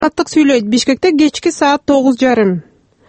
Аттык сүйлөйт. Бишкекте кечки саат 9:30.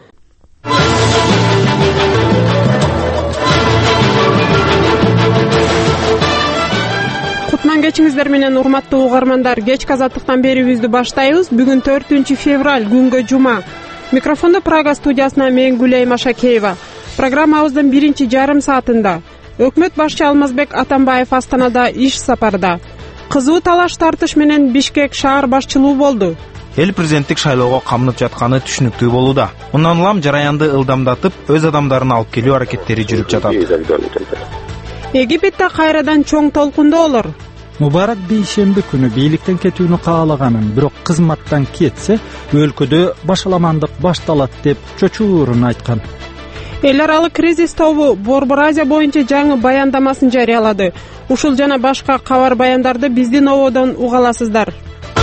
Кутман кечиңиздер менен урматтуу угармандар. Кечки азаттыктан берүүбүздү баштайбыз. Бүгүн 4-февраль, күнгө жума. Микрофондо Прага студиясынан мен Гүлайым Ашакеева. Программабыздын биринчи жарым саатында өкмөт башчы Алмазбек Атамбаев Астанада иш сапарда. Кызуу талаш тартыш менен Бишкек шаар башчылыгы болду. Эл президенттик шайлоого камынып жатканы түшүнүктүү болууда. Мындан улам жараянды ылдамдатып, өз адамдарын алып келүү аракеттери жүрүп жатат. Египетте кайрадан чоң толкундоо болор. Мубарак бейшемби күнү бийликтен кетүүнү каалаганын, бирок кызматтан кетсе, өлкөдө башаламандык башталат деп чочуурун айткан. Эл аралык кризис тобу Борбор Азия боюнча жаңы баяндамасын жарыялады. Ушул жана башка кабар баяндарды биздин ободон уга аласыздар.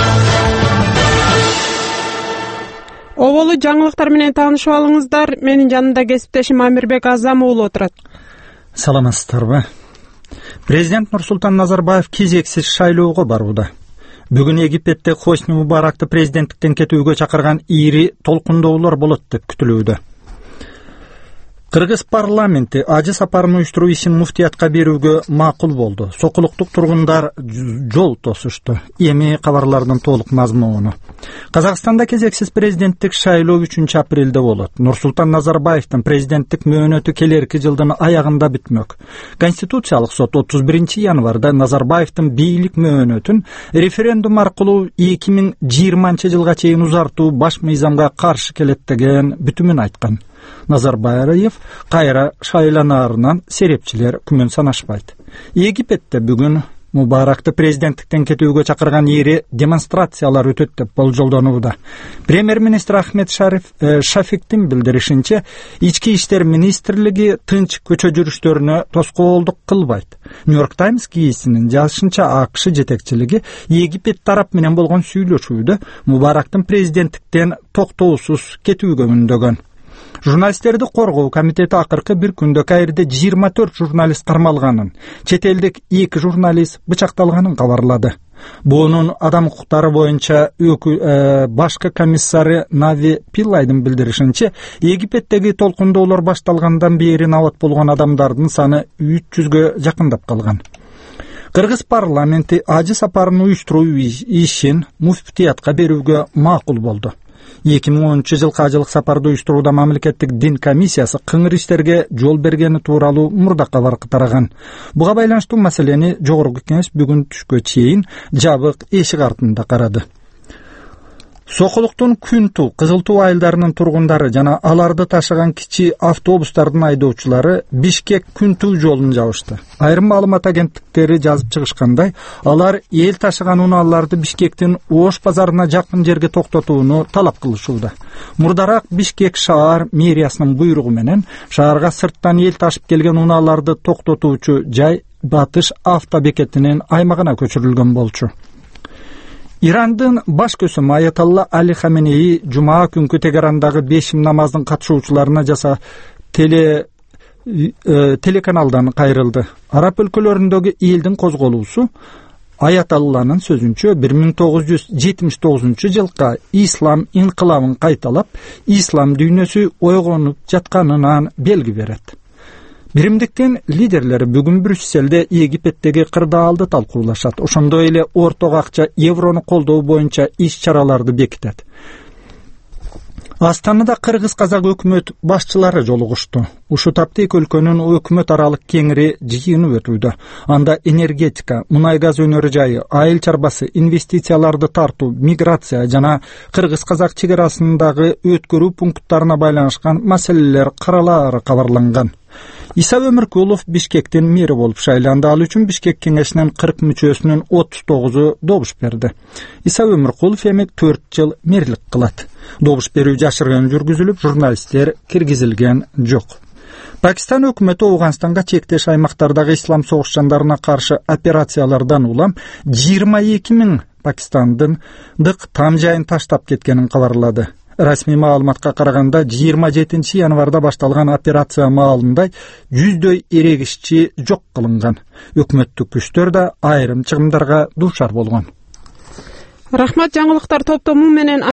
Оболу жаңылыктар менен таанышып алыңыздар. Менин жанымда кесиптешим Амирбек Азам уулу отурат. Саламатсыздарбы? Президент Нурсултан Назарбаев кезексиз шайлоого барууда. Бүгүн Египетте Хосни Мубаракты президенттиктен кетүүгө чакырган ири толкундоолор болот деп күтүлүүдө. Кыргыз парламенти ажы сапарын уюштуруу ишин муфтиятка берүүгө макул болду. Сокулуктук тургундар жол тосушту. Эми кабарлардын толук мазмуну. Казакстанда кезексиз президенттик шайлоо 3-апрелде болот. Нурсултан Назарбаевдин президенттик мөөнөтү келерки жылдын аягында бүтмөк. Конституциялык сот 31 январда Назарбаевдин бийлик мөөнөтүн референдум аркылуу 2020 жылга чейин узартуу баш мыйзамга каршы келет деген бүтүмүн айткан. Назарбаев кайра шайланаарынан серепчилер күмөн санашпайт. Египетте бүгүн Мубаракты президенттиктен кетүүгө чакырган ири демонстрациялар өтөт деп болжолдонууда. Премьер-министр Ахмед Шафиктин билдиришинче, ички иштер министрлиги тынч көчө жүрүштөрүнө тоскоолдук кылбайт. Нью-Йорк Таймс гезитинин жазышынча АКШ жетекчилиги Египет тарап менен болгон сүйлөшүүдө Мубарактын президенттиктен токтоосуз кетүүгө үндөгөн. Журналисттерди коргоо комитети акыркы бир күндө Каирде 24 журналист кармалганын, чет элдик 2 журналист бычакталганын кабарлады. Буунун адам укуктары боюнча башкы комиссары Нави Пиллайдын билдиришинче, Египеттеги толкундоолор башталгандан бери набат болгон адамдардын саны 300гө жакындап калган. Кыргыз парламенти ажы сапарын уюштуруу ишин муфтиятка берүүгө макул болду. 2010 жылкы ажылык сапарды уюштурууда мамлекеттик дин комиссиясы кыңыр иштерге жол бергени тууралуу мурда кабар тараган. Буга байланыштуу маселени жогорку кеңеш бүгүн түшкө чейин жабык эшик артында карады. Сокулуктун Күнту, Кызылтуу айылдарынын тургундары жана аларды ташыган кичи автобустардын айдоочулары Бишкек Күнту жолун жабышты. Айрым маалымат агенттиктери жазып чыгышкандай, алар эл ташыган унааларды Бишкектин Ош базарына жакын жерге токтотууну талап кылышууда. Мурдараак Бишкек шаар мэриясынын буйругу менен шаарга сырттан эл ташып келген унааларды токтотуучу жай Батыш автобекетинин аймагына көчүрүлгөн болчу. Ирандын баш көсүмү Аятолла Али Хаменеи жума күнкү Тегерандагы бешим намаздын катышуучуларына жаса телеканалдан кайрылды. Араб өлкөлөрүндөгү элдин козголуусу Аятолланын сөзүнчө 1979 жылка ислам инкылабын кайталап, ислам дүйнөсү ойгонуп жатканынан белги берет. Биримдиктин лидерлери бүгүн Брюсселде Египеттеги кырдаалды талкуулашат. Ошондой эле орток акча еврону колдоо боюнча иш-чараларды бекитет. Астанада кыргыз-казак өкмөт башчылары жолугушту. Ушул тапта эки өлкөнүн өкмөт аралык кеңири жыйыны өтүүдө. Анда энергетика, мунай-газ өнөрү жайы, айыл чарбасы, инвестицияларды тартуу, миграция жана кыргыз-казак чек арасындагы өткөрүү пункттарына байланышкан маселелер каралаары кабарланган. Иса Өмүркулов Бишкектин мэри болуп шайланды. Ал үчүн Бишкек кеңешинин 40 мүчөсүнүн 39-у добуш берди. Иса Өмүркулов эми 4 жыл мэрлик кылат. Добуш берүү жашырган жүргүзүлүп, журналисттер киргизилген жок. Пакистан өкмөтү Ауганстанга чектеш аймактардагы ислам согушчандарына каршы операциялардан улам 22 000 пакистандын там жайын таштап кеткенин кабарлады. Расмий маалыматка караганда 27 январда башталган операция маалында 100дөй эрегишчи жок кылынган. Өкмөттүк күчтөр да айрым чыгымдарга дуушар болгон. Рахмат, жаңылыктар топтому менен